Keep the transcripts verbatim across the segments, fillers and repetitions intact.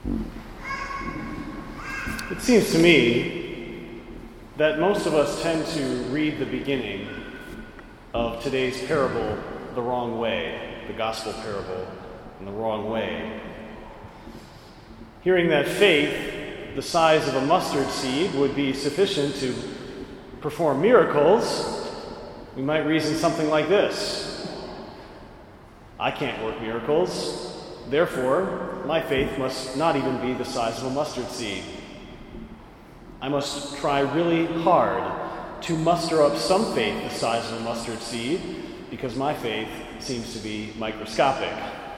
It seems to me that most of us tend to read the beginning of today's parable the wrong way, the gospel parable, in the wrong way. Hearing that faith the size of a mustard seed would be sufficient to perform miracles, we might reason something like this: I can't work miracles, therefore my faith must not even be the size of a mustard seed. I must try really hard to muster up some faith the size of a mustard seed, because my faith seems to be microscopic.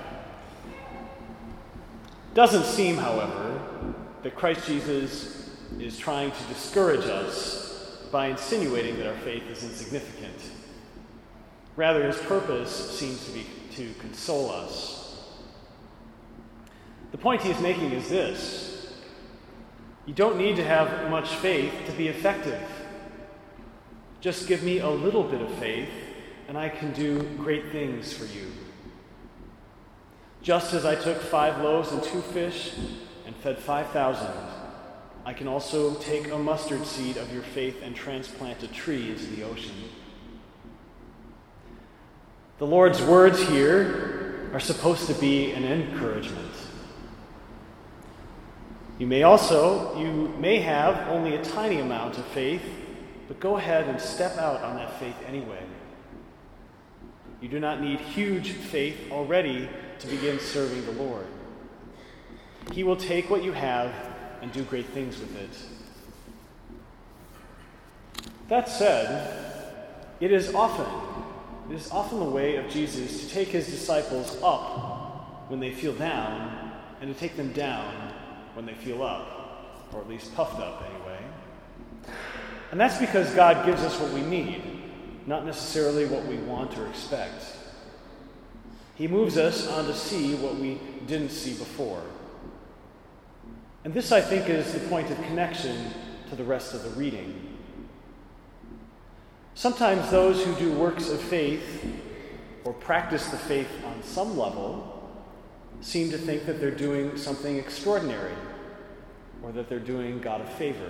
Doesn't seem, however, that Christ Jesus is trying to discourage us by insinuating that our faith is insignificant. Rather, his purpose seems to be to console us. The point he is making is this: you don't need to have much faith to be effective. Just give me a little bit of faith, and I can do great things for you. Just as I took five loaves and two fish and fed five thousand, I can also take a mustard seed of your faith and transplant a tree into the ocean. The Lord's words here are supposed to be an encouragement. You may also, you may have only a tiny amount of faith, but go ahead and step out on that faith anyway. You do not need huge faith already to begin serving the Lord. He will take what you have and do great things with it. That said, it is often, it is often the way of Jesus to take his disciples up when they feel down, and to take them down when they feel up, or at least puffed up anyway. And that's because God gives us what we need, not necessarily what we want or expect. He moves us on to see what we didn't see before. And this, I think, is the point of connection to the rest of the reading. Sometimes those who do works of faith, or practice the faith on some level, seem to think that they're doing something extraordinary, or that they're doing God a favor.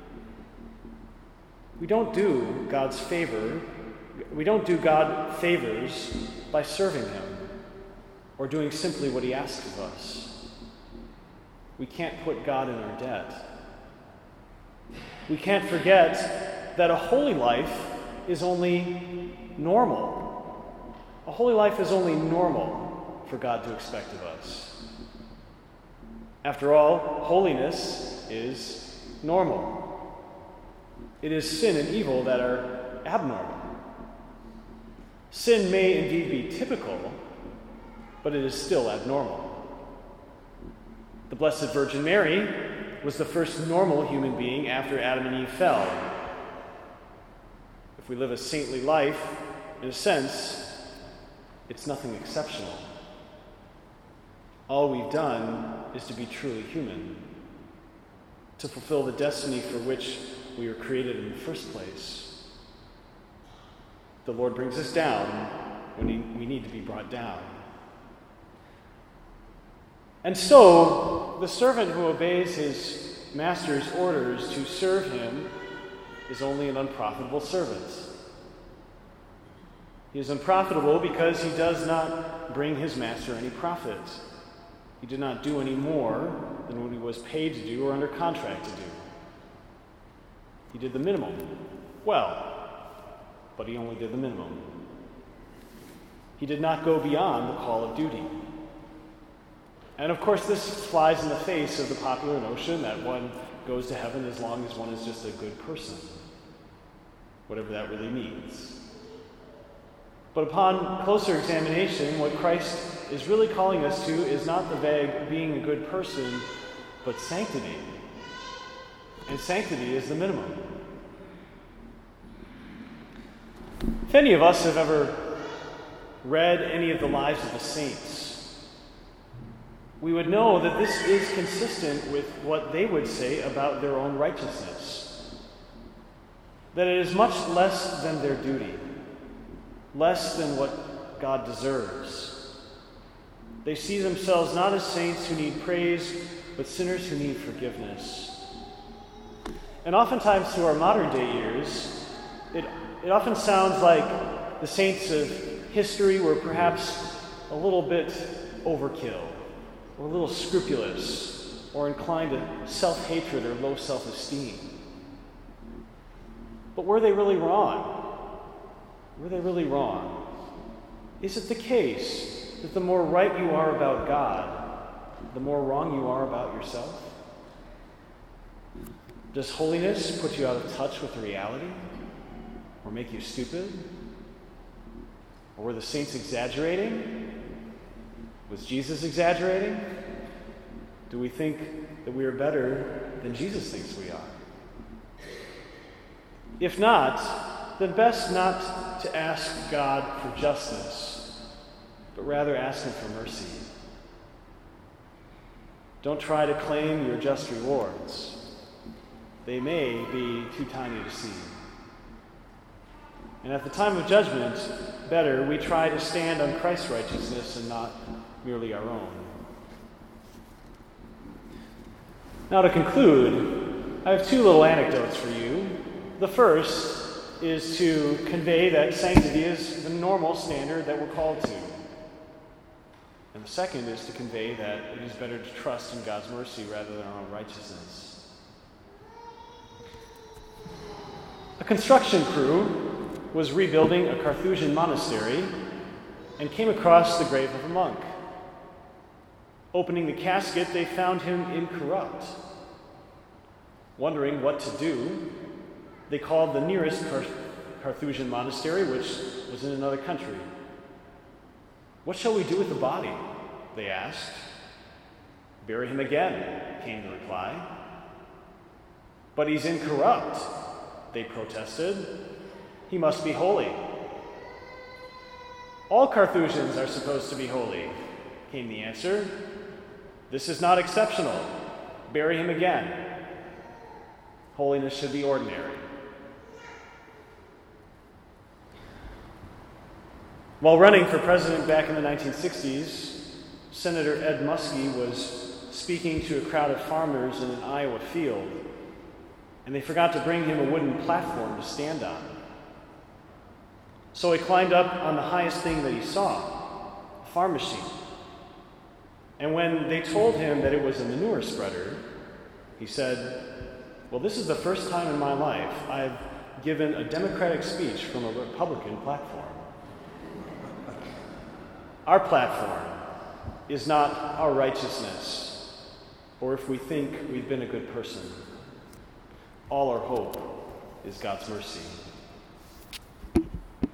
We don't do God's favor, we don't do God favors by serving him, or doing simply what he asks of us. We can't put God in our debt. We can't forget that a holy life is only normal. A holy life is only normal for God to expect of us. After all, holiness is normal. It is sin and evil that are abnormal. Sin may indeed be typical, but it is still abnormal. The Blessed Virgin Mary was the first normal human being after Adam and Eve fell. If we live a saintly life, in a sense, it's nothing exceptional. All we've done is to be truly human, to fulfill the destiny for which we were created in the first place. The Lord brings us down when he, we need to be brought down. And so, the servant who obeys his master's orders to serve him is only an unprofitable servant. He is unprofitable because he does not bring his master any profit. He did not do any more than what he was paid to do or under contract to do. He did the minimum. Well, but he only did the minimum. He did not go beyond the call of duty. And of course, this flies in the face of the popular notion that one goes to heaven as long as one is just a good person, whatever that really means. But upon closer examination, what Christ is really calling us to is not the vague being a good person, but sanctity. And sanctity is the minimum. If any of us have ever read any of the lives of the saints, we would know that this is consistent with what they would say about their own righteousness. That it is much less than their duty, less than what God deserves. They see themselves not as saints who need praise, but sinners who need forgiveness. And oftentimes, to our modern day ears, it, it often sounds like the saints of history were perhaps a little bit overkill, or a little scrupulous, or inclined to self-hatred or low self-esteem. But were they really wrong? Were they really wrong? Is it the case that the more right you are about God, the more wrong you are about yourself? Does holiness put you out of touch with reality? Or make you stupid? Or were the saints exaggerating? Was Jesus exaggerating? Do we think that we are better than Jesus thinks we are? If not, then best not to ask God for justice, but rather ask Him for mercy. Don't try to claim your just rewards. They may be too tiny to see. And at the time of judgment, better we try to stand on Christ's righteousness and not merely our own. Now, to conclude, I have two little anecdotes for you. The first is to convey that sanctity is the normal standard that we're called to. And the second is to convey that it is better to trust in God's mercy rather than our own righteousness. A construction crew was rebuilding a Carthusian monastery and came across the grave of a monk. Opening the casket, they found him incorrupt. Wondering what to do, they called the nearest Car- Carthusian monastery, which was in another country. "What shall we do with the body?" they asked. "Bury him again," came the reply. "But he's incorrupt," they protested. "He must be holy." "All Carthusians are supposed to be holy," came the answer. "This is not exceptional. Bury him again. Holiness should be ordinary." While running for president back in the nineteen sixties, Senator Ed Muskie was speaking to a crowd of farmers in an Iowa field, and they forgot to bring him a wooden platform to stand on. So he climbed up on the highest thing that he saw, a farm machine. And when they told him that it was a manure spreader, he said, "Well, this is the first time in my life I've given a Democratic speech from a Republican platform." Our platform is not our righteousness, or if we think we've been a good person. All our hope is God's mercy.